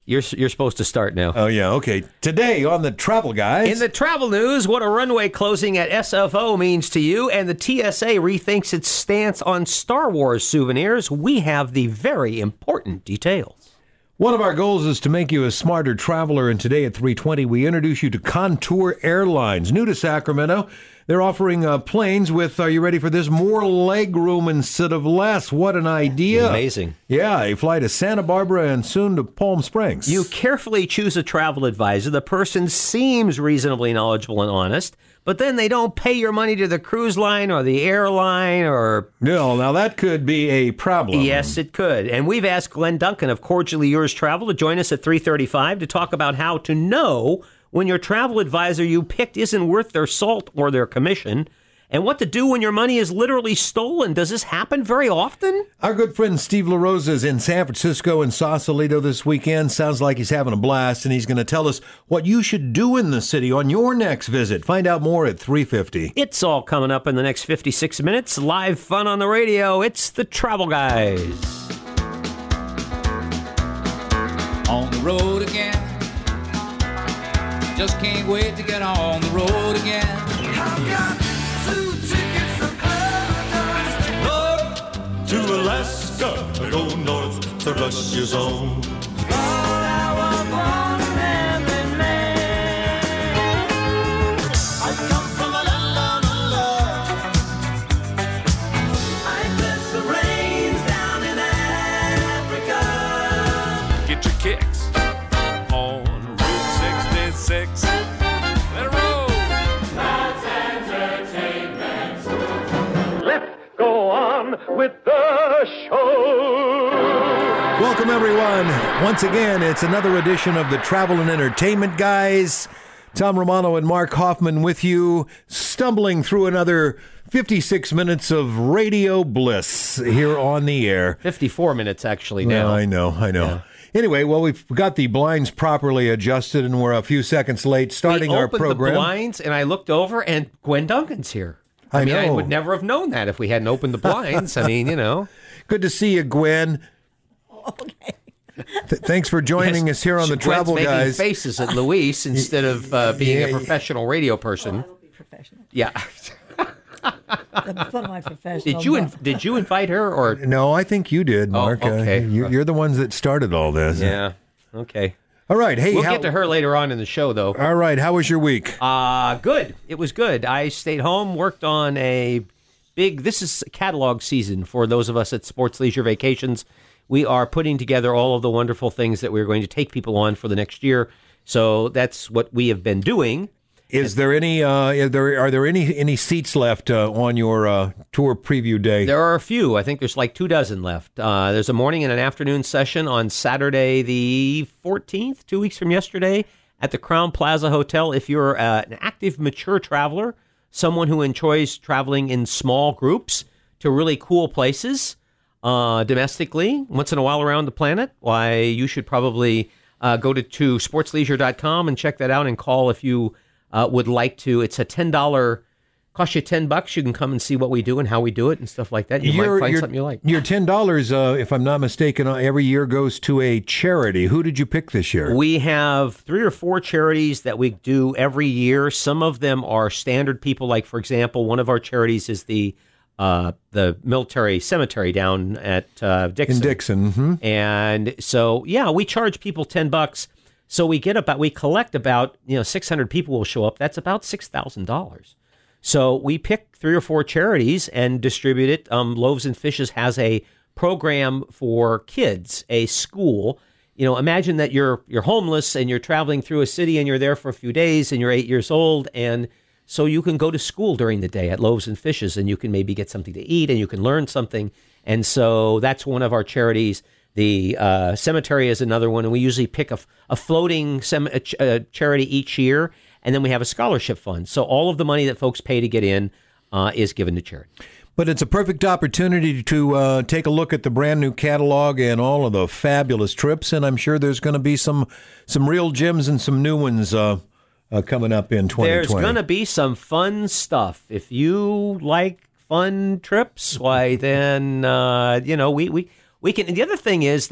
You're supposed to start now. Oh, yeah, okay. Today on the Travel Guys. In the travel news, what a runway closing at SFO means to you, and the TSA rethinks its stance on Star Wars souvenirs. We have the very important details. One of our goals is to make you a smarter traveler, and today at 3:20, we introduce you to Contour Airlines. New to Sacramento, they're offering planes with, are you ready for this, more leg room instead of less. What an idea. Amazing. Yeah, you fly to Santa Barbara and soon to Palm Springs. You carefully choose a travel advisor. The person seems reasonably knowledgeable and honest, but then they don't pay your money to the cruise line or the airline or... No, now that could be a problem. Yes, it could. And we've asked Glenn Duncan of Cordially Yours Travel to join us at 3:35 to talk about how to know when your travel advisor you picked isn't worth their salt or their commission, and what to do when your money is literally stolen. Does this happen very often? Our good friend Steve LaRosa is in San Francisco and Sausalito this weekend. Sounds like he's having a blast, and he's going to tell us what you should do in the city on your next visit. Find out more at 3:50. It's all coming up in the next 56 minutes. Live fun on the radio. It's the Travel Guys. On the road again. Just can't wait to get on the road again. I've got 2 tickets to paradise. North to Alaska, I go north to Russia's own. I come from a land of love. I bless the rains down in Africa. Get your kicks on Route 66. Let it roll. That's entertainment. Let's go on with the show. Welcome, everyone. Once again, it's another edition of the Travel and Entertainment Guys. Tom Romano and Mark Hoffman with you, stumbling through another 56 minutes of radio bliss here on the air. 54 minutes, actually, now. I know. Yeah. Anyway, well, we've got the blinds properly adjusted, and we're a few seconds late starting our program. We opened the blinds, and I looked over, and Gwen Duncan's here. I mean, I would never have known that if we hadn't opened the blinds. I mean, you know. Good to see you, Gwen. Okay. Thanks for joining us here on the Travel Gwen's making Guys. faces at Luis instead of being a professional radio person. I will be professional. Yeah. That's not my professional. Did you invite her or No, I think you did, Mark. okay. You're the ones that started all this. Yeah. Okay. All right. Hey, We'll get to her later on in the show, though. All right. How was your week? Good. It was good. I stayed home, worked on this is catalog season for those of us at Sports Leisure Vacations. We are putting together all of the wonderful things that we're going to take people on for the next year. So that's what we have been doing. Is there any? Are there any seats left on your tour preview day? There are a few. I think there's like 24 left. There's a morning and an afternoon session on Saturday the 14th, 2 weeks from yesterday, at the Crowne Plaza Hotel. If you're an active, mature traveler, someone who enjoys traveling in small groups to really cool places, domestically, once in a while around the planet, why you should probably go to sportsleisure.com and check that out and call if you would like to. It's a $10, cost you $10. You can come and see what we do and how we do it and stuff like that. You might find something you like. Your $10, if I'm not mistaken, every year goes to a charity. Who did you pick this year? We have 3 or 4 charities that we do every year. Some of them are standard people. Like, for example, one of our charities is the military cemetery down at Dixon. In Dixon. Mm-hmm. And so, yeah, we charge people $10. So we collect about 600 people will show up. That's about $6,000. So we pick 3 or 4 charities and distribute it. Loaves and Fishes has a program for kids, a school. Imagine that you're homeless and you're traveling through a city and you're there for a few days and you're 8 years old, and so you can go to school during the day at Loaves and Fishes and you can maybe get something to eat and you can learn something. And so that's one of our charities. The cemetery is another one, and we usually pick a floating charity each year, and then we have a scholarship fund. So all of the money that folks pay to get in is given to charity. But it's a perfect opportunity to take a look at the brand new catalog and all of the fabulous trips, and I'm sure there's going to be some real gems and some new ones coming up in 2020. There's going to be some fun stuff. If you like fun trips, why then we can. And the other thing is that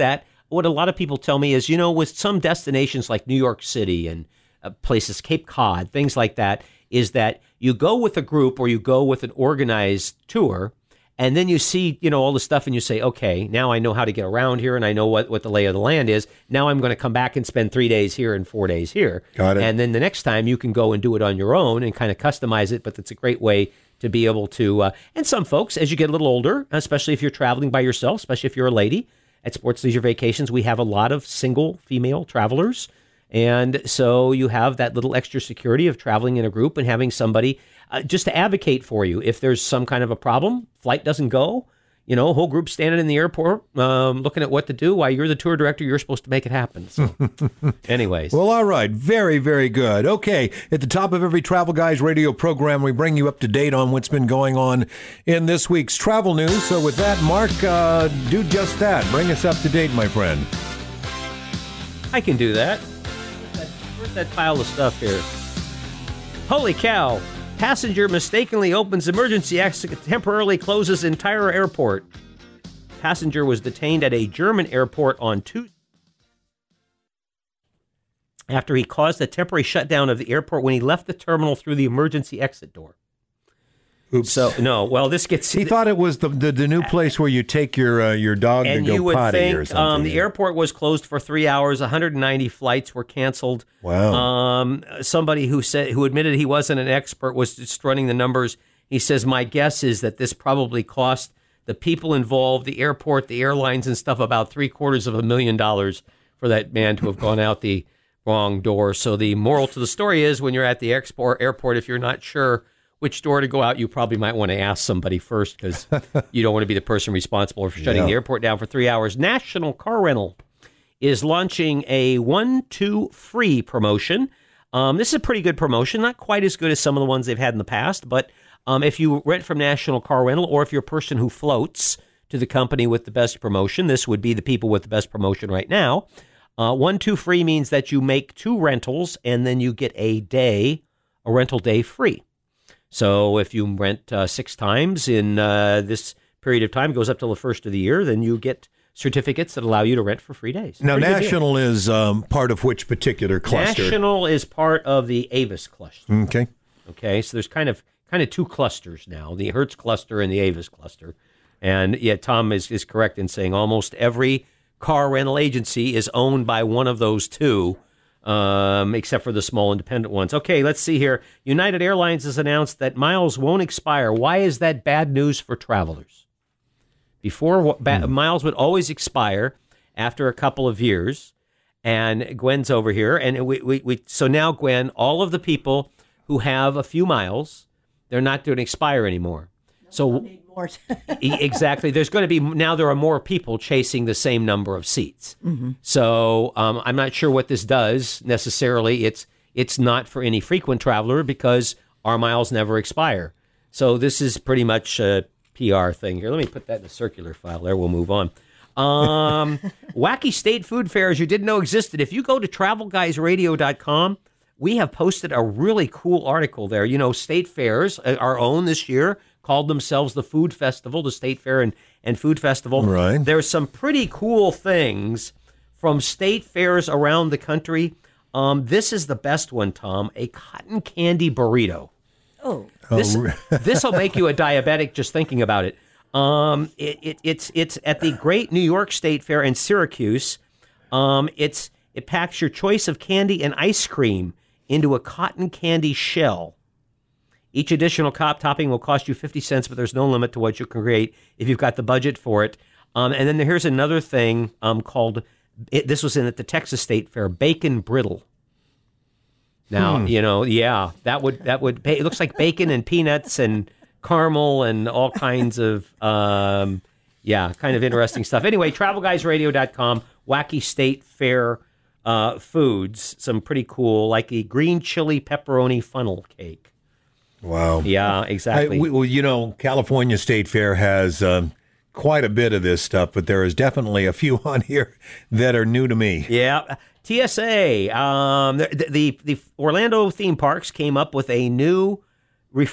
what a lot of people tell me is, with some destinations like New York City and places, Cape Cod, things like that, is that you go with a group or you go with an organized tour, and then you see, all the stuff and you say, okay, now I know how to get around here and I know what the lay of the land is. Now I'm going to come back and spend 3 days here and 4 days here. Got it. And then the next time you can go and do it on your own and kind of customize it, but it's a great way to be able to, and some folks, as you get a little older, especially if you're traveling by yourself, especially if you're a lady, at Sports Leisure Vacations, we have a lot of single female travelers. And so you have that little extra security of traveling in a group and having somebody just to advocate for you. If there's some kind of a problem, flight doesn't go, whole group standing in the airport looking at what to do while you're the tour director, you're supposed to make it happen. So anyways. Well, all right. Very, very good. Okay. At the top of every Travel Guys radio program, we bring you up to date on what's been going on in this week's travel news. So with that, Mark, do just that. Bring us up to date, my friend. I can do that. Where's that pile of stuff here? Holy cow. Passenger mistakenly opens emergency exit, temporarily closes entire airport. Passenger was detained at a German airport on Tuesday after he caused a temporary shutdown of the airport when he left the terminal through the emergency exit door. Oops. So, no, well, this gets... He thought it was the new place where you take your dog to and go you would potty think, or something. the airport was closed for 3 hours. 190 flights were canceled. Wow. Somebody who admitted he wasn't an expert was just running the numbers. He says, my guess is that this probably cost the people involved, the airport, the airlines and stuff, about $750,000 for that man to have gone out the wrong door. So the moral to the story is, when you're at the airport, if you're not sure which door to go out, you probably might want to ask somebody first, because you don't want to be the person responsible for shutting the airport down for 3 hours. National Car Rental is launching a 1-2 free promotion. This is a pretty good promotion, not quite as good as some of the ones they've had in the past, but if you rent from National Car Rental, or if you're a person who floats to the company with the best promotion, this would be the people with the best promotion right now. 1-2 free means that you make 2 rentals and then you get a rental day free. So if you rent 6 times in this period of time, goes up till the first of the year, then you get certificates that allow you to rent for free days. Now, National is part of which particular cluster? National is part of the Avis cluster. Okay. Okay, so there's kind of 2 clusters now, the Hertz cluster and the Avis cluster. And yet Tom is correct in saying almost every car rental agency is owned by one of those 2. Except for the small independent ones. Okay, let's see here. United Airlines has announced that miles won't expire. Why is that bad news for travelers? Before, miles would always expire after a couple of years. And Gwen's over here. And so now, Gwen, all of the people who have a few miles, they're not going to expire anymore. So exactly. There's going to be, now there are more people chasing the same number of seats. Mm-hmm. So I'm not sure what this does necessarily. It's not for any frequent traveler, because our miles never expire. So this is pretty much a PR thing here. Let me put that in the circular file there. We'll move on. Wacky state food fairs you didn't know existed. If you go to travelguysradio.com, we have posted a really cool article there. State fairs, our own this year, called themselves the Food Festival, the State Fair and Food Festival. Right. There's some pretty cool things from state fairs around the country. This is the best one, Tom, a cotton candy burrito. Oh. This will make you a diabetic just thinking about it. It's at the Great New York State Fair in Syracuse. It packs your choice of candy and ice cream into a cotton candy shell. Each additional topping will cost you 50 cents, but there's no limit to what you can create if you've got the budget for it. And then here's another thing called, this was at the Texas State Fair, bacon brittle. Now, that would it looks like bacon and peanuts and caramel and all kinds of, kind of interesting stuff. Anyway, travelguysradio.com, wacky state fair foods, some pretty cool, like a green chili pepperoni funnel cake. Wow. Yeah, exactly. California State Fair has quite a bit of this stuff, but there is definitely a few on here that are new to me. Yeah. TSA, the Orlando theme parks came up with a new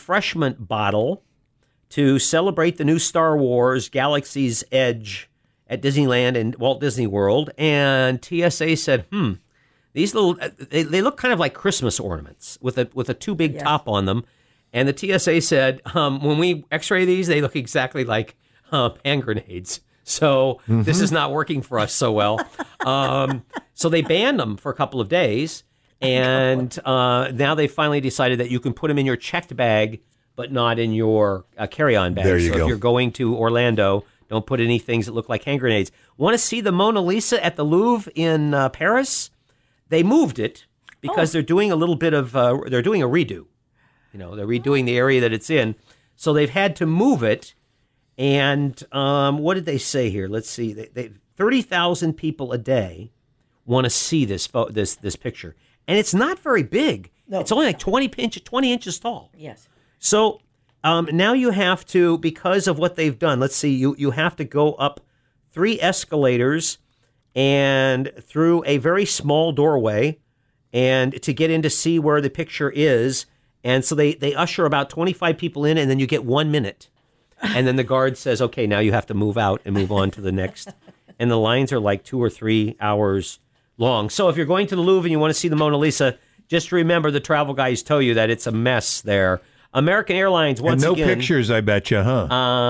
refreshment bottle to celebrate the new Star Wars Galaxy's Edge at Disneyland and Walt Disney World, and TSA said, these little they look kind of like Christmas ornaments with a too big top on them. And the TSA said, when we X-ray these, they look exactly like hand grenades. So this is not working for us so well. So they banned them for a couple of days, and now they finally decided that you can put them in your checked bag, but not in your carry-on bag. There you so go. if you're going to Orlando, don't put any things that look like hand grenades. Want to see the Mona Lisa at the Louvre in Paris? They moved it because they're doing a little bit of they're doing a redo. They're redoing the area that it's in, so they've had to move it. And what did they say here? Let's see. They 30,000 people a day want to see this picture, and it's not very big. No. It's only like 20 inches tall. Yes. So now you have to, because of what they've done, let's see, you have to go up 3 escalators and through a very small doorway and to get in to see where the picture is. And so they usher about 25 people in, and then you get 1 minute. And then the guard says, okay, now you have to move out and move on to the next. And the lines are like 2 or 3 hours long. So if you're going to the Louvre and you want to see the Mona Lisa, just remember the travel guys tell you that it's a mess there. American Airlines, once and no again... pictures, I bet you, huh?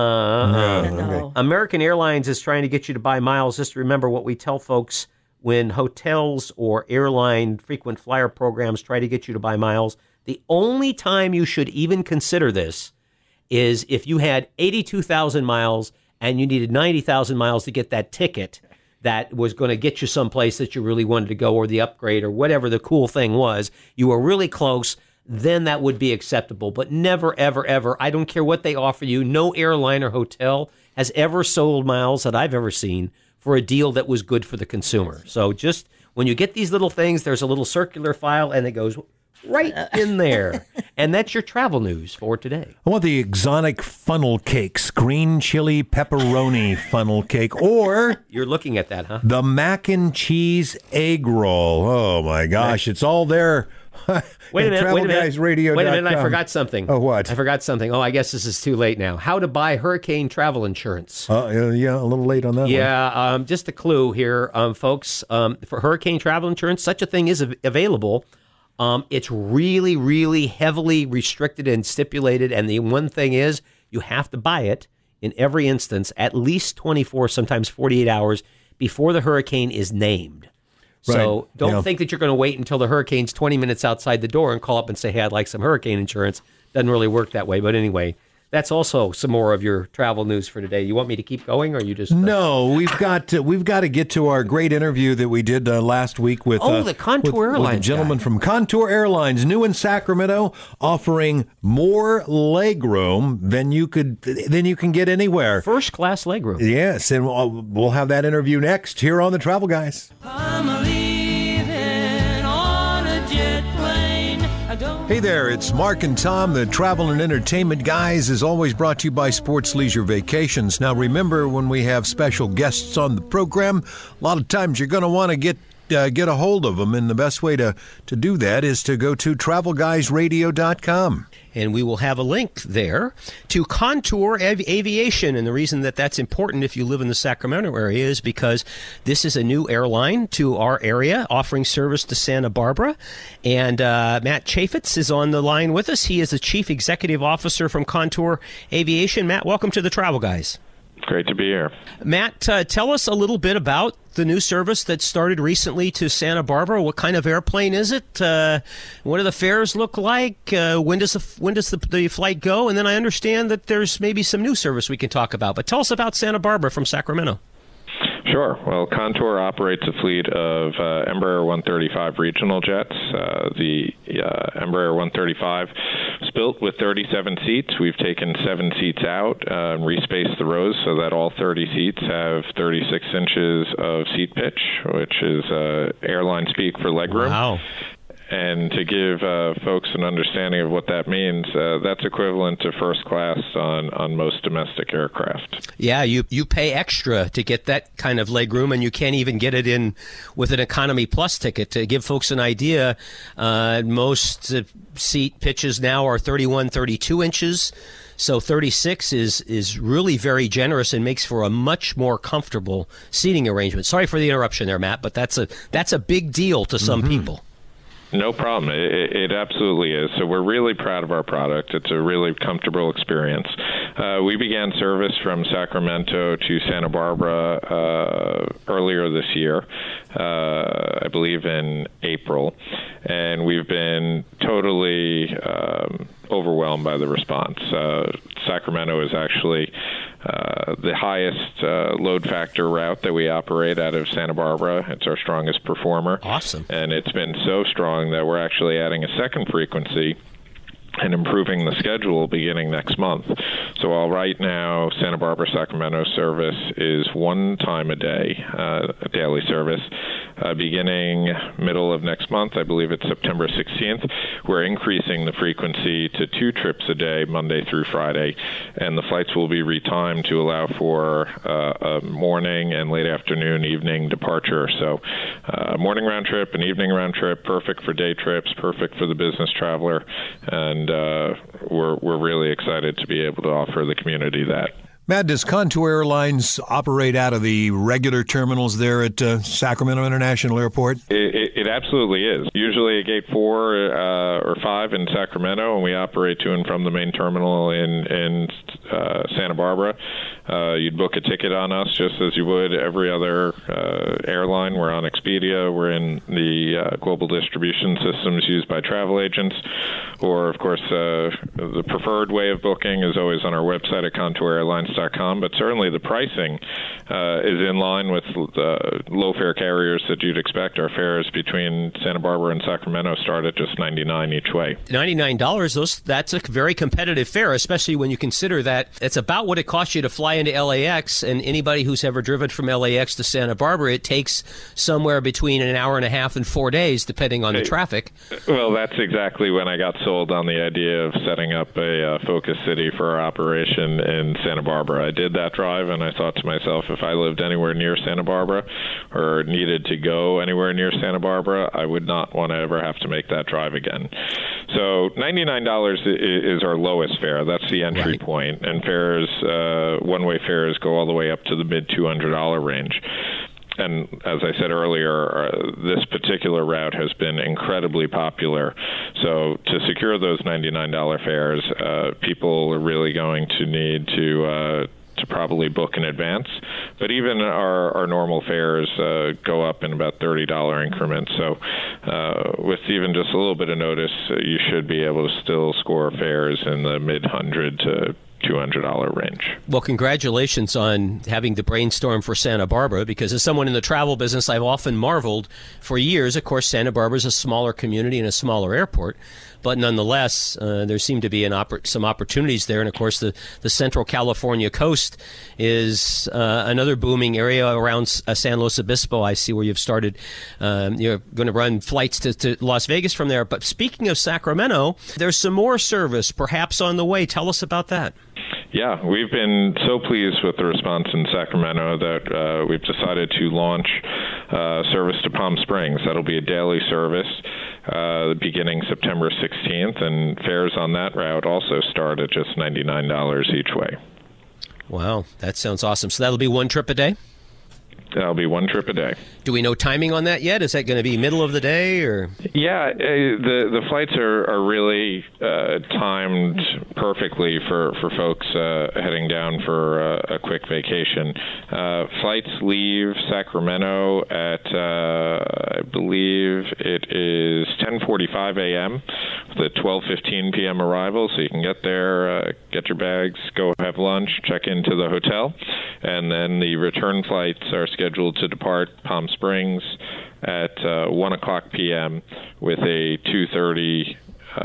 No. American Airlines is trying to get you to buy miles. Just remember what we tell folks when hotels or airline frequent flyer programs try to get you to buy miles. The only time you should even consider this is if you had 82,000 miles and you needed 90,000 miles to get that ticket that was going to get you someplace that you really wanted to go, or the upgrade or whatever the cool thing was. You were really close. Then that would be acceptable. But never, ever, ever, I don't care what they offer you, no airline or hotel has ever sold miles that I've ever seen for a deal that was good for the consumer. So just when you get these little things, there's a little circular file, and it goes right in there. And that's your travel news for today. I want the exotic funnel cakes, green chili pepperoni funnel cake, or You're looking at that, huh? the mac and cheese egg roll. Oh, my gosh. It's all there. Wait a minute. TravelGuysRadio.com. Wait a minute. I forgot something. Oh, what? I forgot something. Oh, I guess this is too late now. How to buy hurricane travel insurance. Yeah, a little late on that one. Yeah, just a clue here, folks. For hurricane travel insurance, such a thing is available. It's really, really heavily restricted and stipulated. And the one thing is, you have to buy it in every instance at least 24, sometimes 48 hours before the hurricane is named. So Right. don't think that you're going to wait until the hurricane's 20 minutes outside the door and call up and say, hey, I'd like some hurricane insurance. Doesn't really work that way. But anyway, that's also some more of your travel news for today. You want me to keep going, or you just... No, we've got to get to our great interview that we did last week with the Contour with Airlines the gentleman guy. from Contour Airlines, new in Sacramento, offering more legroom than you can get anywhere. First class legroom. Yes, and we'll have that interview next here on the Travel Guys. I'm leaving on a jet plane. I don't Hey there, it's Mark and Tom, the Travel and Entertainment Guys, is always brought to you by Sports Leisure Vacations. Now remember, when we have special guests on the program, a lot of times you're going to want to get a hold of them, and the best way to do that is to go to TravelGuysRadio.com. And we will have a link there to Contour Aviation. And the reason that that's important if you live in the Sacramento area is because this is a new airline to our area offering service to Santa Barbara. And Matt Chaffetz is on the line with us. He is the Chief Executive Officer from Contour Aviation. Matt, welcome to the Travel Guys. Great to be here. Matt, tell us a little bit about the new service that started recently to Santa Barbara. What kind of airplane is it? What do the fares look like? When does the flight go? And then I understand that there's maybe some new service we can talk about. But tell us about Santa Barbara from Sacramento. Sure. Well, Contour operates a fleet of Embraer 135 regional jets. The Embraer 135 is built with 37 seats. We've taken 7 seats out and respaced the rows so that all 30 seats have 36 inches of seat pitch, which is airline speak for legroom. Wow. And to give folks an understanding of what that means, that's equivalent to first class on most domestic aircraft. Yeah, you pay extra to get that kind of legroom, and you can't even get it in with an Economy Plus ticket. To give folks an idea, most seat pitches now are 31, 32 inches. So 36 is really very generous and makes for a much more comfortable seating arrangement. Sorry for the interruption there, Matt, but that's a big deal to some people. No problem. It absolutely is. So we're really proud of our product. It's a really comfortable experience. We began service from Sacramento to Santa Barbara earlier this year, I believe in April, and we've been totally overwhelmed by the response. Sacramento is actually the highest load factor route that we operate out of Santa Barbara. It's our strongest performer. Awesome. And it's been so strong that we're actually adding a second frequency and improving the schedule beginning next month. So while right now Santa Barbara Sacramento service is one time a day, a daily service, beginning middle of next month, I believe it's September 16th, we're increasing the frequency to 2 trips a day, Monday through Friday, and the flights will be retimed to allow for a morning and late afternoon, evening departure. So morning round trip and evening round trip, perfect for day trips, perfect for the business traveler, and we're really excited to be able to offer the community that. Matt, does Contour Airlines operate out of the regular terminals there at Sacramento International Airport? It absolutely is. Usually at Gate 4 or 5 in Sacramento, and we operate to and from the main terminal in Santa Barbara. You'd book a ticket on us just as you would every other airline. We're on Expedia. We're in the global distribution systems used by travel agents. Or, of course, the preferred way of booking is always on our website at ContourAirlines.com. But certainly the pricing is in line with the low-fare carriers that you'd expect. Our fares between Santa Barbara and Sacramento start at just $99 each way. $99, that's a very competitive fare, especially when you consider that it's about what it costs you to fly into LAX, and anybody who's ever driven from LAX to Santa Barbara, it takes somewhere between an hour and a half and 4 days, depending on the traffic. Well, that's exactly when I got sold on the idea of setting up a focus city for our operation in Santa Barbara. I did that drive, and I thought to myself, if I lived anywhere near Santa Barbara or needed to go anywhere near Santa Barbara, I would not want to ever have to make that drive again. So $99 is our lowest fare. That's the entry point. And fares, one-way fares go all the way up to the mid-$200 range. And as I said earlier, this particular route has been incredibly popular. So to secure those $99 fares, people are really going to need to probably book in advance. But even our normal fares go up in about $30 increments. So with even just a little bit of notice, you should be able to still score fares in the mid-$100 to $200 range. Well, congratulations on having the brainstorm for Santa Barbara, because as someone in the travel business, I've often marveled for years. Of course, Santa Barbara is a smaller community and a smaller airport, but nonetheless, there seem to be some opportunities there. And of course, the Central California coast is another booming area around San Luis Obispo. I see where you've started. You're going to run flights to Las Vegas from there. But speaking of Sacramento, there's some more service perhaps on the way. Tell us about that. Yeah, we've been so pleased with the response in Sacramento that we've decided to launch service to Palm Springs. That'll be a daily service beginning September 16th, and fares on that route also start at just $99 each way. Wow, that sounds awesome. So that'll be one trip a day? That'll be one trip a day. Do we know timing on that yet? Is that going to be middle of the day, or? Yeah, the flights are really timed perfectly for folks heading down for a quick vacation. Flights leave Sacramento at I believe it is 10:45 a.m. with a 12:15 p.m. arrival, so you can get there, get your bags, go have lunch, check into the hotel, and then the return flights are scheduled to depart Palm Springs at 1 o'clock p.m. with a 2:30.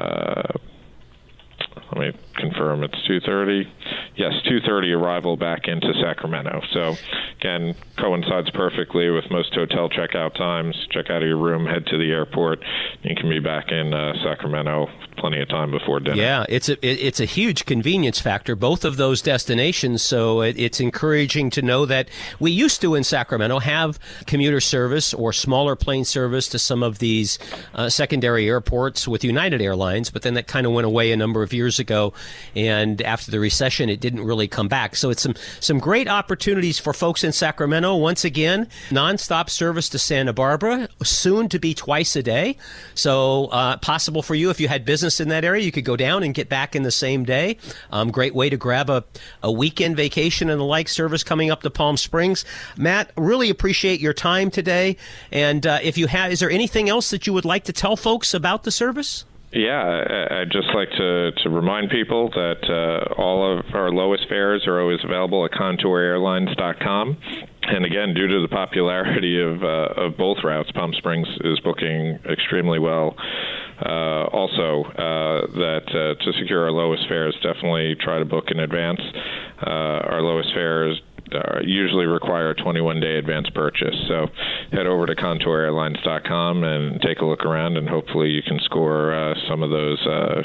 Let me confirm it's 2:30. Yes, 2:30 arrival back into Sacramento. So, again, coincides perfectly with most hotel checkout times. Check out of your room, head to the airport. You can be back in Sacramento plenty of time before dinner. Yeah, it's a huge convenience factor, both of those destinations. So it's encouraging to know that we used to in Sacramento have commuter service or smaller plane service to some of these secondary airports with United Airlines, but then that kind of went away a number of years ago. And after the recession, it didn't really come back. So it's some great opportunities for folks in Sacramento. Once again, nonstop service to Santa Barbara, soon to be twice a day. So possible for you if you had business in that area, you could go down and get back in the same day. Great way to grab a weekend vacation and the like service coming up to Palm Springs. Matt, really appreciate your time today. And if you have, is there anything else that you would like to tell folks about the service? Yeah, I'd just like to remind people that all of our lowest fares are always available at ContourAirlines.com. And again, due to the popularity of both routes, Palm Springs is booking extremely well. To secure our lowest fares, definitely try to book in advance. Our lowest fares usually require a 21-day advance purchase. So head over to ContourAirlines.com and take a look around, and hopefully you can score some of those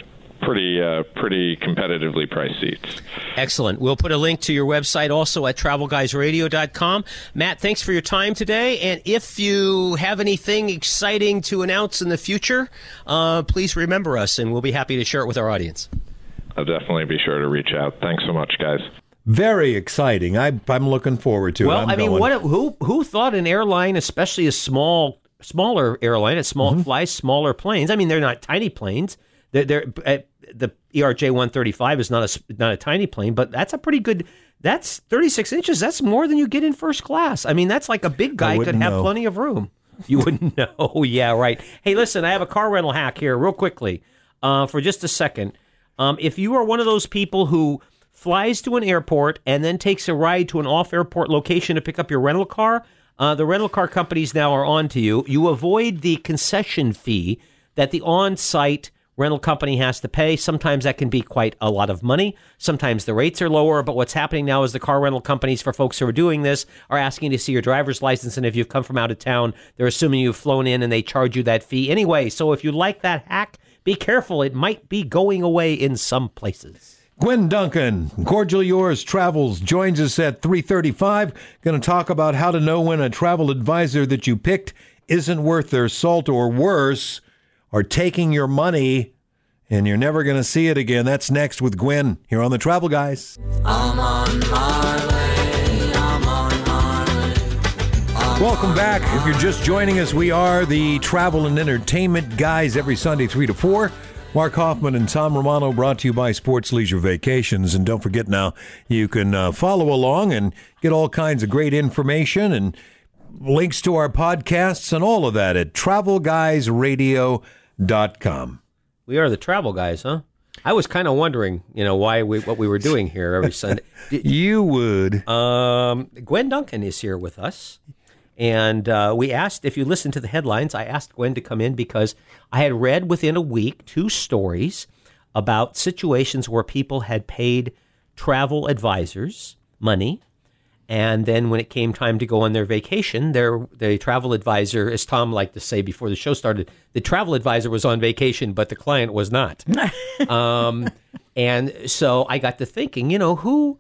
pretty competitively priced seats. Excellent. We'll put a link to your website also at TravelGuysRadio.com. Matt, thanks for your time today. And if you have anything exciting to announce in the future, please remember us, and we'll be happy to share it with our audience. I'll definitely be sure to reach out. Thanks so much, guys. Very exciting. I'm looking forward to it. Well, who thought an airline, especially a smaller airline, flies smaller planes? I mean, they're not tiny planes. The ERJ 135 is not a tiny plane, but that's a pretty good. That's 36 inches. That's more than you get in first class. I mean, that's like a big guy could have plenty of room. You wouldn't know. Yeah, right. Hey, listen, I have a car rental hack here real quickly for just a second. If you are one of those people who flies to an airport and then takes a ride to an off-airport location to pick up your rental car, the rental car companies now are on to you. You avoid the concession fee that the on-site rental company has to pay. Sometimes that can be quite a lot of money. Sometimes the rates are lower, but what's happening now is the car rental companies, for folks who are doing this, are asking to see your driver's license, and if you've come from out of town, they're assuming you've flown in and they charge you that fee anyway. So if you like that hack, be careful. It might be going away in some places. Gwen Duncan, Cordially Yours Travels, joins us at 3:35. Going to talk about how to know when a travel advisor that you picked isn't worth their salt, or worse, are taking your money and you're never going to see it again. That's next with Gwen here on The Travel Guys. I'm on my way. I'm on my way. Welcome back. If you're just joining us, we are the Travel and Entertainment Guys every Sunday 3 to 4. Mark Hoffman and Tom Romano, brought to you by Sports Leisure Vacations. And don't forget now, you can follow along and get all kinds of great information and links to our podcasts and all of that at TravelGuysRadio.com. We are the Travel Guys, huh? I was kind of wondering, what we were doing here every Sunday. You would. Gwen Duncan is here with us. And we asked, if you listen to the headlines, I asked Gwen to come in because I had read within a week 2 stories about situations where people had paid travel advisors money, and then when it came time to go on their vacation, the travel advisor, as Tom liked to say before the show started, the travel advisor was on vacation, but the client was not. And so I got to thinking, who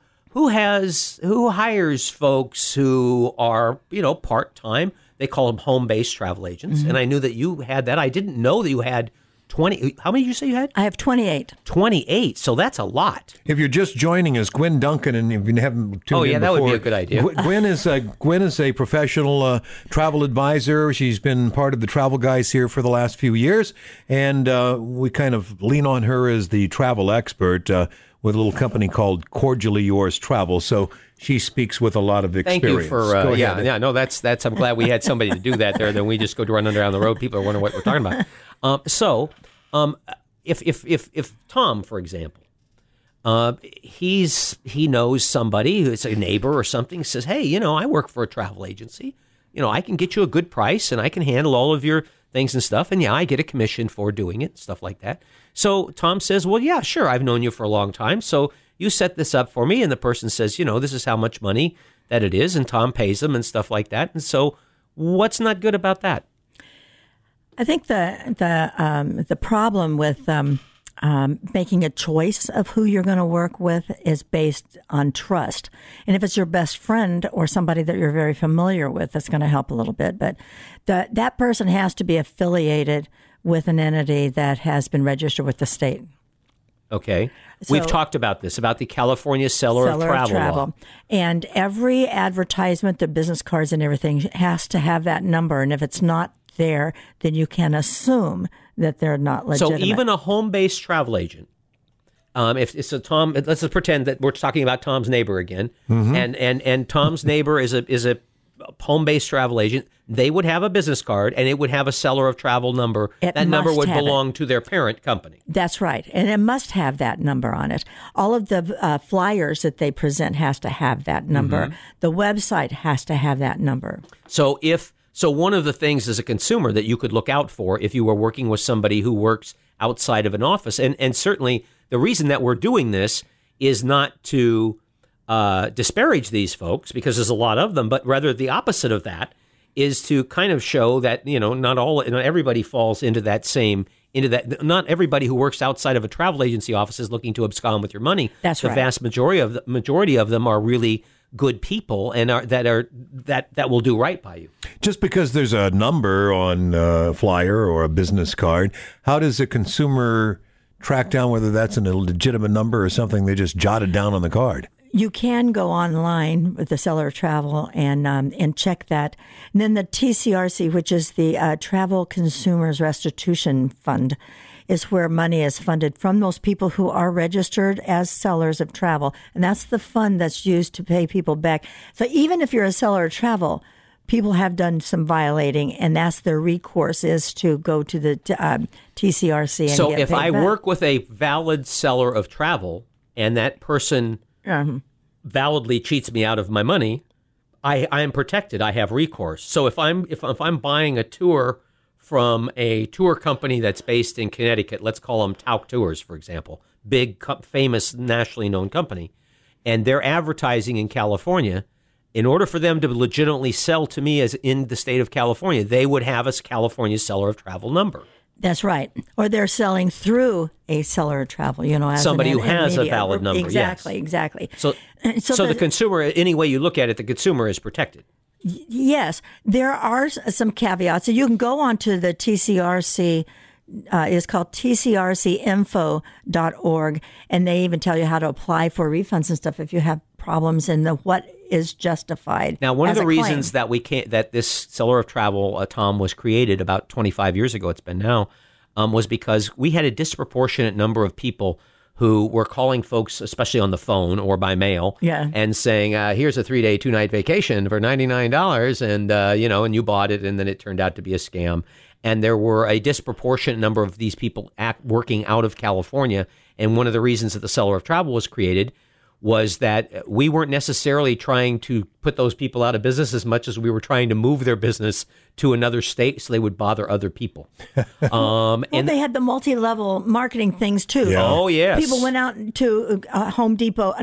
hires folks who are, part-time? They call them home-based travel agents. Mm-hmm. And I knew that you had that. I didn't know that you had 20. How many did you say you had? I have 28. 28. So that's a lot. If you're just joining us, Gwen Duncan, and if you haven't tuned in that before, would be a good idea. Gwen is a professional travel advisor. She's been part of the Travel Guys here for the last few years, and we kind of lean on her as the travel expert with a little company called Cordially Yours Travel. So she speaks with a lot of experience. Thank you for that's I'm glad we had somebody to do that there. Then we just go to run down the road. People are wondering what we're talking about. If Tom, for example, he knows somebody who's a neighbor or something, says, hey, I work for a travel agency. I can get you a good price and I can handle all of your things and stuff. And I get a commission for doing it, stuff like that. So Tom says, well, yeah, sure. I've known you for a long time. So you set this up for me. And the person says, this is how much money that it is. And Tom pays them and stuff like that. And so what's not good about that? I think the problem with making a choice of who you're going to work with is based on trust. And if it's your best friend or somebody that you're very familiar with, that's going to help a little bit. But that person has to be affiliated with an entity that has been registered with the state. Okay. We've talked about this, about the California Seller of Travel Law. And every advertisement, the business cards and everything has to have that number. And if it's not there, then you can assume that they're not legitimate. So even a home-based travel agent, if it's a Tom, let's just pretend that we're talking about Tom's neighbor again, and Tom's neighbor is a home-based travel agent. They would have a business card, and it would have a Seller of Travel number. That number would belong to their parent company. That's right, and it must have that number on it. All of the flyers that they present has to have that number. The website has to have that number. So one of the things as a consumer that you could look out for if you were working with somebody who works outside of an office, and certainly the reason that we're doing this is not to disparage these folks, because there's a lot of them, but rather the opposite of that is to kind of show that, not everybody falls into that. Not everybody who works outside of a travel agency office is looking to abscond with your money. That's right. The vast majority of them are really good people and that will do right by you. Just because there's a number on a flyer or a business card, how does a consumer track down whether that's a legitimate number or something they just jotted down on the card? You can go online with the Seller of Travel and check that. And then the TCRC, which is the Travel Consumers Restitution Fund, is where money is funded from those people who are registered as sellers of travel. And that's the fund that's used to pay people back. So even if you're a seller of travel, people have done some violating, and that's their recourse is to go to the TCRC and so get if paid I back. work with a valid seller of travel and that person validly cheats me out of my money, I am protected. I have recourse. So if I'm buying a tour from a tour company that's based in Connecticut, let's call them Tauk Tours, for example, big, famous, nationally known company, and they're advertising in California, in order for them to legitimately sell to me as in the state of California, they would have a California Seller of Travel number. That's right. Or they're selling through a seller of travel, as somebody who has a valid number. Exactly, yes. Exactly. So the consumer, any way you look at it, the consumer is protected. Yes, there are some caveats. So you can go onto the TCRC. It's called tcrcinfo.org, and they even tell you how to apply for refunds and stuff if you have problems and what is justified. Now, one of the reasons claim. that this Seller of Travel, Tom, was created about 25 years ago, it's been now, was because we had a disproportionate number of people who were calling folks, especially on the phone or by mail, and saying, here's a 3-day, 2-night vacation for $99, and and you bought it, and then it turned out to be a scam. And there were a disproportionate number of these people working out of California. And one of the reasons that the Seller of Travel was created was that we weren't necessarily trying to put those people out of business as much as we were trying to move their business to another state so they would bother other people. And they had the multi-level marketing things too. Yeah. Oh, yes. People went out to Home Depot,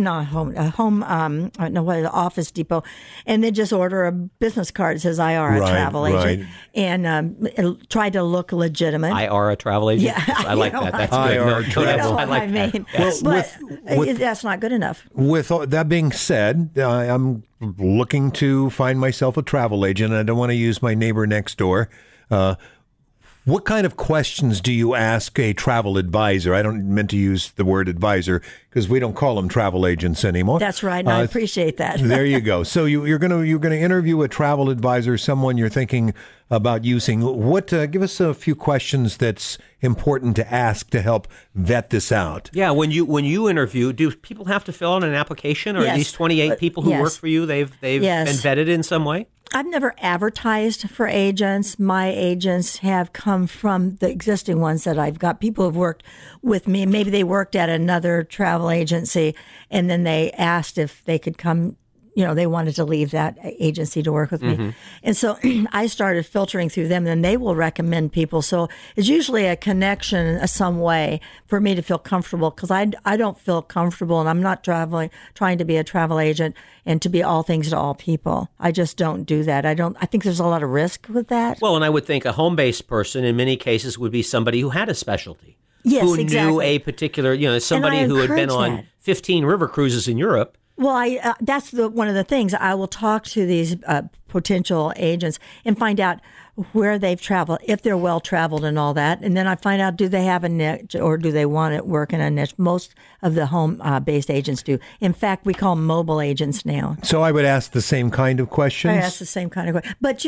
Office Depot, and they just order a business card that says IRA travel agent, and tried to look legitimate. IRA travel agent? Yeah, I like that. That's good. IRA travel. I like that. Yes. But that's not good enough. With that being said, I'm looking to find myself a travel agent. I don't want to use my neighbor next door. What kind of questions do you ask a travel advisor? I don't meant to use the word advisor because we don't call them travel agents anymore. That's right, and I appreciate that. There you go. So you're gonna interview a travel advisor, someone you're thinking about using. Give us a few questions that's important to ask to help vet this out. Yeah, when you interview, do people have to fill out an application, or Yes. these 28 people who Yes. work for you, they've Yes. been vetted in some way? I've never advertised for agents. My agents have come from the existing ones that I've got. People have worked with me. Maybe they worked at another travel agency, and then they asked if they could come. They wanted to leave that agency to work with me. And so I started filtering through them, and they will recommend people. So it's usually a connection some way for me to feel comfortable, because I don't feel comfortable, and I'm not trying to be a travel agent and to be all things to all people. I just don't do that. I think there's a lot of risk with that. Well, and I would think a home-based person in many cases would be somebody who had a specialty. Yes, who knew exactly. a particular, somebody And I who had been encourage on that. 15 river cruises in Europe. Well, that's one of the things. I will talk to these potential agents and find out where they've traveled, if they're well traveled and all that. And then I find out, do they have a niche or do they want to work in a niche? Most of the home-based agents do. In fact, we call them mobile agents now. So I would ask the same kind of questions. I ask the same kind of question. But,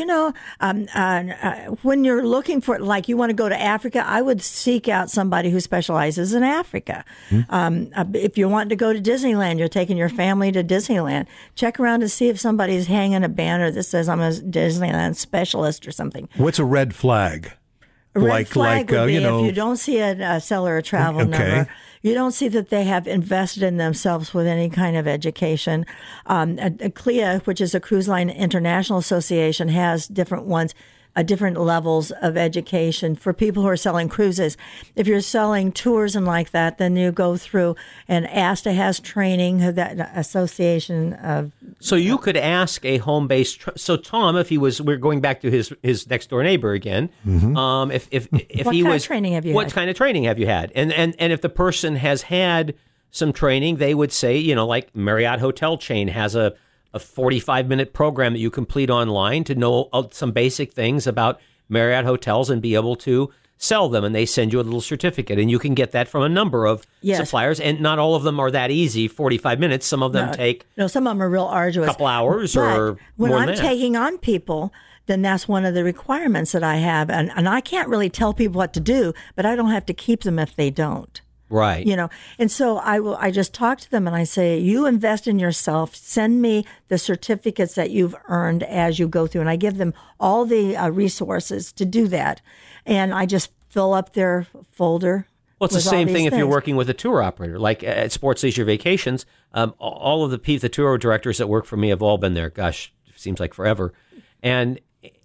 when you're looking for, like, you want to go to Africa, I would seek out somebody who specializes in Africa. If you want to go to Disneyland, you're taking your family to Disneyland, check around to see if somebody's hanging a banner that says, I'm a Disneyland specialist or something. What's a red flag? A red flag would be if you know, don't see a seller or travel Okay. number, you don't see that they have invested in themselves with any kind of education. CLIA, which is a Cruise Line International Association, has different ones. Different levels of education for people who are selling cruises. If you're selling tours and like that, then you go through, and ASTA has training, that association of. So you could ask a home-based. So Tom, if he was, we're going back to his next door neighbor again. If What he kind of was, training have you what had? kind of training have you had? And if the person has had some training, they would say, like Marriott hotel chain has a 45-minute program that you complete online to know some basic things about Marriott hotels and be able to sell them. And they send you a little certificate, and you can get that from a number of suppliers. And not all of them are that easy, 45 minutes. Some of them take some of them are real arduous. a couple hours But or when more I'm than that. taking on people, then that's one of the requirements that I have. And I can't really tell people what to do, but I don't have to keep them if they don't. Right. And so I just talk to them and I say, you invest in yourself, send me the certificates that you've earned as you go through. And I give them all the resources to do that. And I just fill up their folder. Well, it's the with all same these thing if you're things. working with a tour operator, like at Sports Leisure Vacations. All of the tour directors that work for me have all been there. Gosh, it seems like forever. And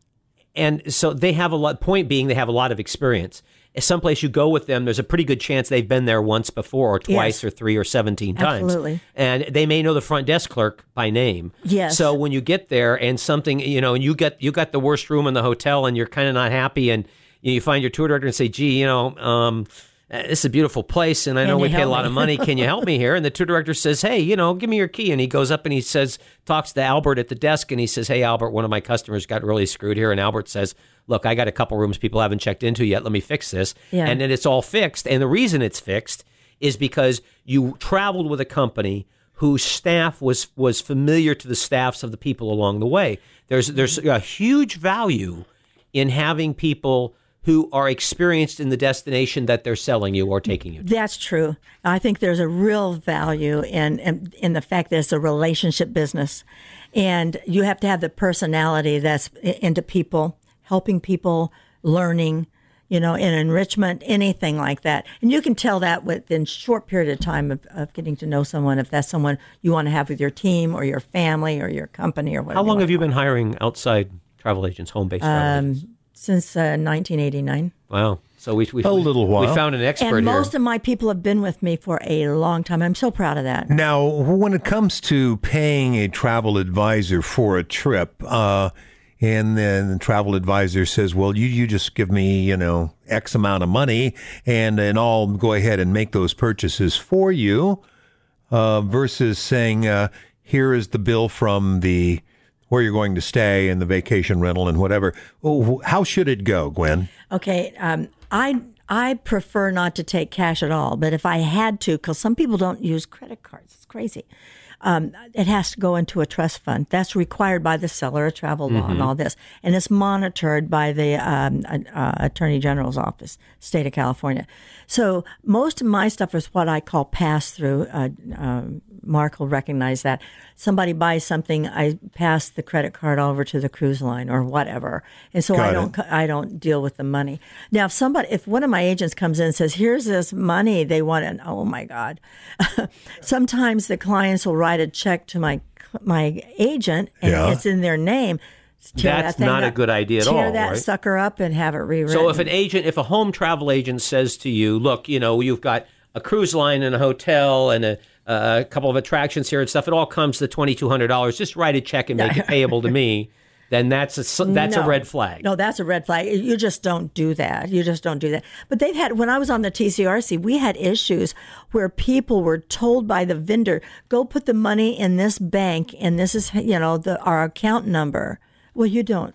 so they have a lot, point being, they have a lot of experience. Someplace you go with them, there's a pretty good chance they've been there once before, or twice, Yes. or 3 or 17 times. Absolutely. And they may know the front desk clerk by name. Yes. So when you get there and something, and you got the worst room in the hotel and you're kind of not happy, and you find your tour director and say, gee, this is a beautiful place, and I know Can we you pay a help lot me? of money. Can you help me here? And the tour director says, hey, give me your key. And he goes up and he talks to Albert at the desk, and he says, hey, Albert, one of my customers got really screwed here. And Albert says, look, I got a couple rooms people haven't checked into yet. Let me fix this. Yeah. And then it's all fixed. And the reason it's fixed is because you traveled with a company whose staff was familiar to the staffs of the people along the way. There's a huge value in having people who are experienced in the destination that they're selling you or taking you to. That's true. I think there's a real value in the fact that it's a relationship business, and you have to have the personality that's into people, helping people, learning, in enrichment, anything like that. And you can tell that within a short period of time of getting to know someone, if that's someone you want to have with your team or your family or your company or whatever. How long have you been hiring outside travel agents, home-based travel agents? Since 1989. Wow. So we A little while. We found an expert And here. most of my people have been with me for a long time. I'm so proud of that. Now, when it comes to paying a travel advisor for a trip, and then the travel advisor says, well, you just give me, X amount of money, and I'll go ahead and make those purchases for you, versus saying, here is the bill from where you're going to stay and the vacation rental and whatever. How should it go, Gwen? Okay, I prefer not to take cash at all, but if I had to, because some people don't use credit cards, it's crazy. It has to go into a trust fund. That's required by the seller of travel law and all this, and it's monitored by the Attorney General's office, state of California. So most of my stuff is what I call pass through. Mark will recognize that. Somebody buys something, I pass the credit card over to the cruise line or whatever, and so I don't deal with the money. Now, if one of my agents comes in and says, "Here's this money they want," and oh my God, sometimes the clients will write a check to my agent and it's in their name. That's not a good idea at all, Tear that right? sucker up and have it rewritten. So if a home travel agent says to you, look, you've got a cruise line and a hotel and a couple of attractions here and stuff, it all comes to $2,200. Just write a check and make it payable to me. then that's a red flag. No, that's a red flag. You just don't do that. You just don't do that. But they've had, when I was on the TCRC, we had issues where people were told by the vendor, go put the money in this bank and this is, our account number. Well, you don't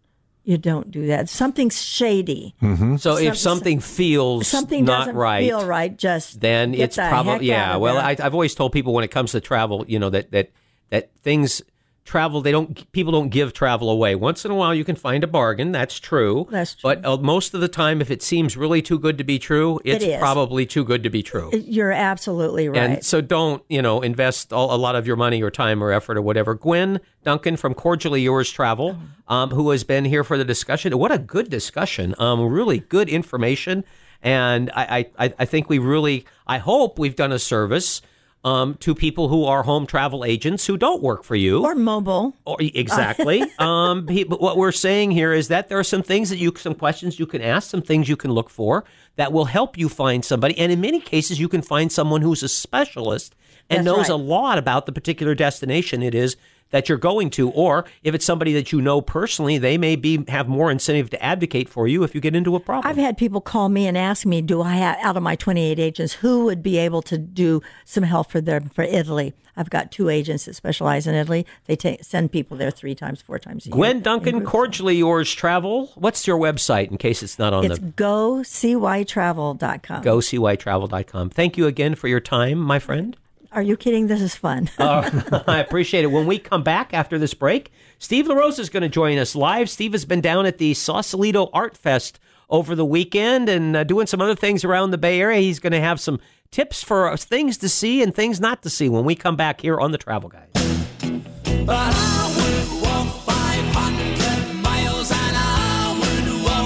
do that. Something's shady. Mm-hmm. So if something feels something not doesn't right, feel right, just then get it's the probably heck out of there. I've always told people when it comes to travel, that things travel, people don't give travel away. Once in a while you can find a bargain, that's true. That's true. But most of the time, if it seems really too good to be true, it's probably too good to be true. You're absolutely right. And so don't, invest a lot of your money or time or effort or whatever. Gwen Duncan from Cordially Yours Travel, who has been here for the discussion. What a good discussion. Really good information. And I think I hope we've done a service to people who are home travel agents who don't work for you. Or mobile. Exactly. But what we're saying here is that there are some things some questions you can ask, some things you can look for that will help you find somebody. And in many cases, you can find someone who's a specialist and knows a lot about the particular destination it is that you're going to. Or if it's somebody that you know personally, they may have more incentive to advocate for you if you get into a problem. I've had people call me and ask me, do I have, out of my 28 agents, who would be able to do some help for Italy? I've got 2 agents that specialize in Italy. They send people there 3 times, 4 times a year. Gwen Duncan, Cordially Yours Travel. What's your website in case it's not on It's GoCYTravel.com. GoCYTravel.com. Thank you again for your time, my friend. Are you kidding? This is fun. I appreciate it. When we come back after this break, Steve LaRosa is going to join us live. Steve has been down at the Sausalito Art Fest over the weekend and doing some other things around the Bay Area. He's going to have some tips for things to see and things not to see when we come back here on The Travel Guys. But I would walk 500 miles and I would walk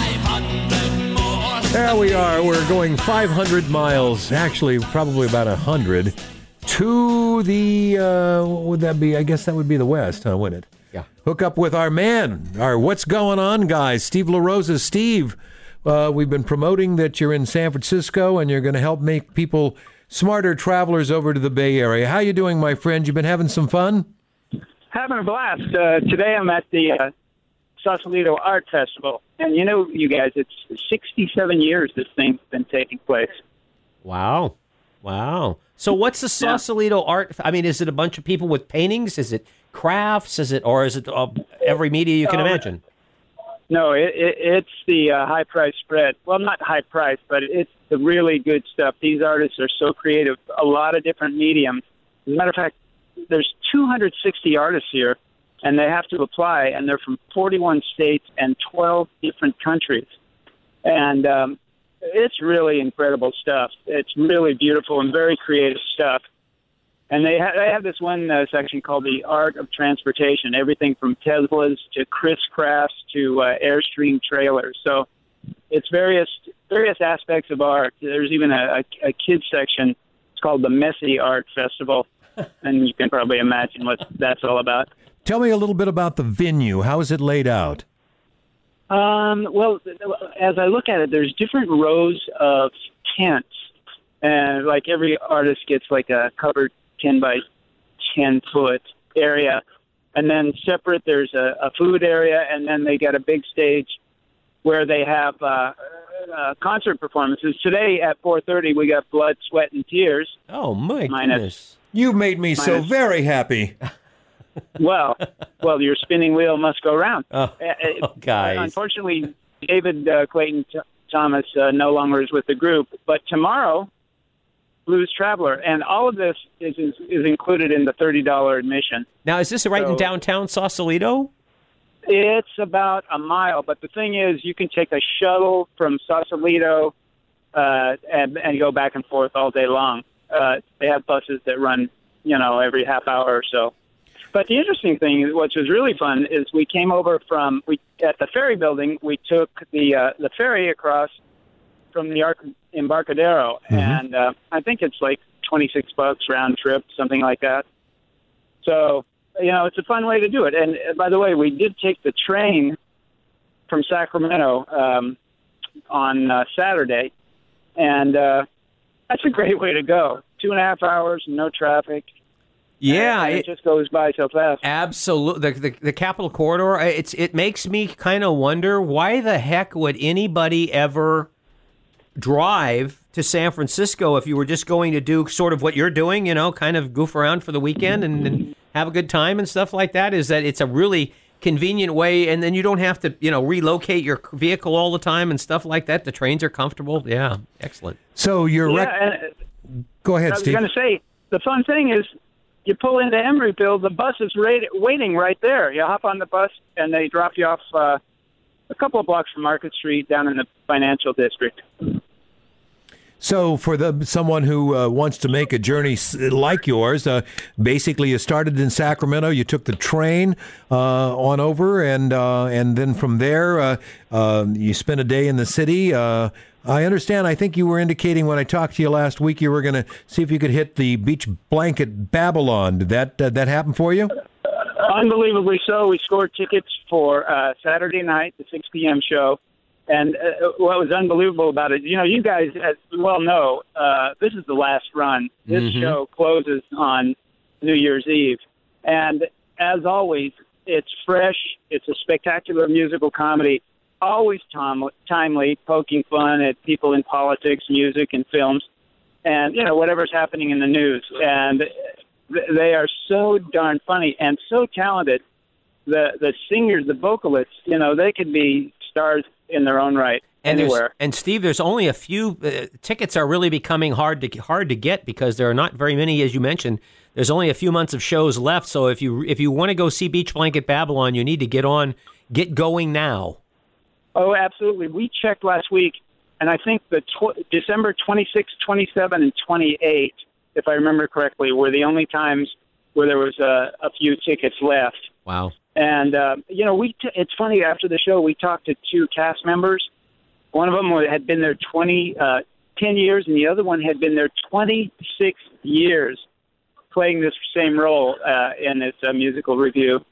500 more. There we are. We're going 500 miles, actually probably about 100, to the, what would that be? I guess that would be the west, wouldn't it? Yeah. Hook up with our man, our What's Going On guys, Steve LaRosa. Steve, we've been promoting that you're in San Francisco and you're going to help make people smarter travelers over to the Bay Area. How you doing, my friend? You been having some fun? Having a blast. Today I'm at the Sausalito Art Festival. And you guys, it's 67 years this thing's been taking place. Wow. So what's the Sausalito art? I mean, is it a bunch of people with paintings? Is it crafts? Is it every media you can imagine? No, it's the high price spread. Well, not high price, but it's the really good stuff. These artists are so creative. A lot of different mediums. As a matter of fact, there's 260 artists here, and they have to apply, and they're from 41 states and 12 different countries. And it's really incredible stuff. It's really beautiful and very creative stuff. And they have this one section called the Art of Transportation, everything from Teslas to Chris Crafts to Airstream trailers. So it's various aspects of art. There's even a kids section. It's called the Messy Art Festival, and you can probably imagine what that's all about. Tell me a little bit about the venue. How is it laid out? Well, as I look at it, there's different rows of tents, and like every artist gets like a covered 10 by 10 foot area, and then separate there's a food area, and then they got a big stage where they have concert performances. Today at 4:30 we got Blood, Sweat, and Tears. Oh my goodness! You made me so very happy. Well, your spinning wheel must go round. Oh, guys. Unfortunately, David Clayton Thomas no longer is with the group, but tomorrow, Blues Traveler, and all of this is included in the $30 admission. Now, is this right in downtown Sausalito? It's about a mile, but the thing is, you can take a shuttle from Sausalito and go back and forth all day long. They have buses that run, every half hour or so. But the interesting thing, which was really fun, is we came over at the ferry building. We took the ferry across from the Embarcadero, and I think it's like $26 round trip, something like that. So, it's a fun way to do it. And by the way, we did take the train from Sacramento on Saturday, and that's a great way to go. 2.5 hours, no traffic. Yeah, And it just goes by so fast. Absolutely. The Capitol Corridor, it makes me kind of wonder, why the heck would anybody ever drive to San Francisco if you were just going to do sort of what you're doing, kind of goof around for the weekend and have a good time and stuff like that? Is that it's a really convenient way, and then you don't have to, relocate your vehicle all the time and stuff like that. The trains are comfortable. Yeah, excellent. So you're go ahead, Steve. I was going to say, the fun thing is, you pull into Emeryville, the bus is waiting right there. You hop on the bus, and they drop you off a couple of blocks from Market Street down in the financial district. So for someone who wants to make a journey like yours, basically you started in Sacramento, you took the train on over, and then from there you spent a day in the city. I understand. I think you were indicating when I talked to you last week you were going to see if you could hit the beach blanket Babylon. Did that happen for you? Unbelievably so. We scored tickets for Saturday night, the 6 p.m. show. And what was unbelievable about it, you guys as well know, this is the last run. This show closes on New Year's Eve. And as always, it's fresh. It's a spectacular musical comedy, always timely, poking fun at people in politics, music, and films, and, whatever's happening in the news. And they are so darn funny and so talented. The singers, the vocalists, they could be stars in their own right anywhere. And Steve, there's only a few tickets are really becoming hard to get because there are not very many, as you mentioned. There's only a few months of shows left, so if you want to go see Beach Blanket Babylon, you need to get going now. Oh, absolutely. We checked last week, and I think the December 26, 27, and 28, if I remember correctly, were the only times where there was a few tickets left. Wow. And, it's funny, after the show, we talked to two cast members. One of them had been there 10 years, and the other one had been there 26 years playing this same role in this musical review.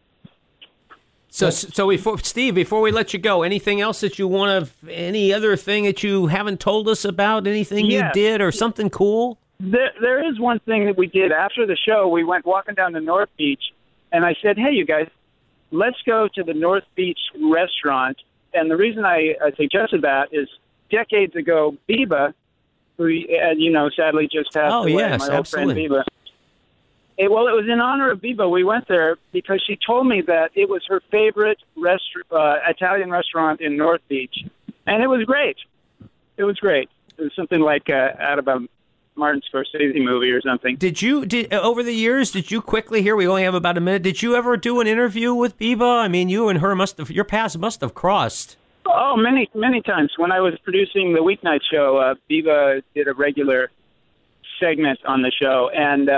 So Steve, before we let you go, anything else that you want to, any other thing that you haven't told us about, anything you did or something cool? There is one thing that we did after the show. We went walking down the North Beach, and I said, hey, you guys, let's go to the North Beach restaurant. And the reason I suggested that is decades ago, Biba, who, sadly just passed away, my old friend Biba. It was in honor of Biba. We went there because she told me that it was her favorite Italian restaurant in North Beach. And it was great. It was something like out of a Martin Scorsese movie or something. Did over the years, did you quickly here, we only have about a minute, did you ever do an interview with Biba? I mean, you and her your paths must have crossed. Oh, many, many times. When I was producing the weeknight show, Biba did a regular segment on the show. And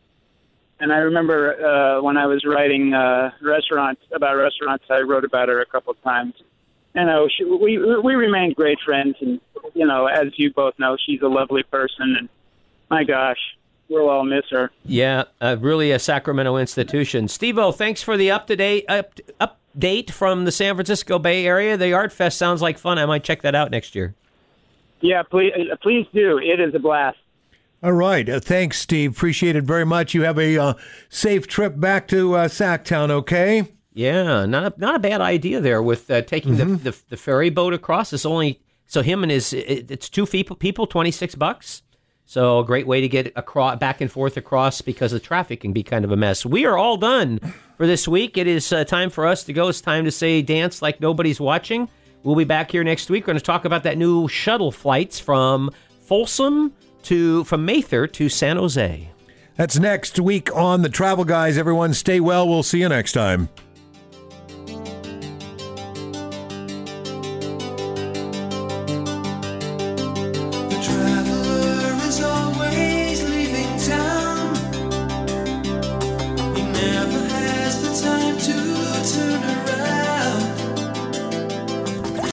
I remember when I was writing restaurants, I wrote about her a couple of times. We remained great friends. And, as you both know, she's a lovely person. And my gosh, we'll all miss her. Yeah, really a Sacramento institution. Steve-O, thanks for the update from the San Francisco Bay Area. The Art Fest sounds like fun. I might check that out next year. Yeah, please do. It is a blast. All right. Thanks, Steve. Appreciate it very much. You have a safe trip back to Sacktown, okay? Yeah, not a bad idea there with taking the ferry boat across. It's only, so him and it's two people, $26. So a great way to get back and forth across because the traffic can be kind of a mess. We are all done for this week. It is time for us to go. It's time to say dance like nobody's watching. We'll be back here next week. We're going to talk about that new shuttle flights from Folsom from Mather to San Jose. That's next week on The Travel Guys. Everyone stay well. We'll see you next time.